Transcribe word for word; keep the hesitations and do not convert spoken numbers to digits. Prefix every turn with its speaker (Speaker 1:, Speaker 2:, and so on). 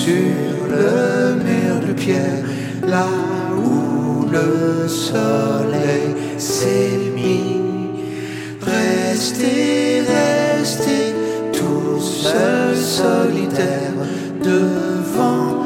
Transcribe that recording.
Speaker 1: sur le mur de pierre, là où le soleil s'est mis. Restez, restez, tout seul, solitaire, devant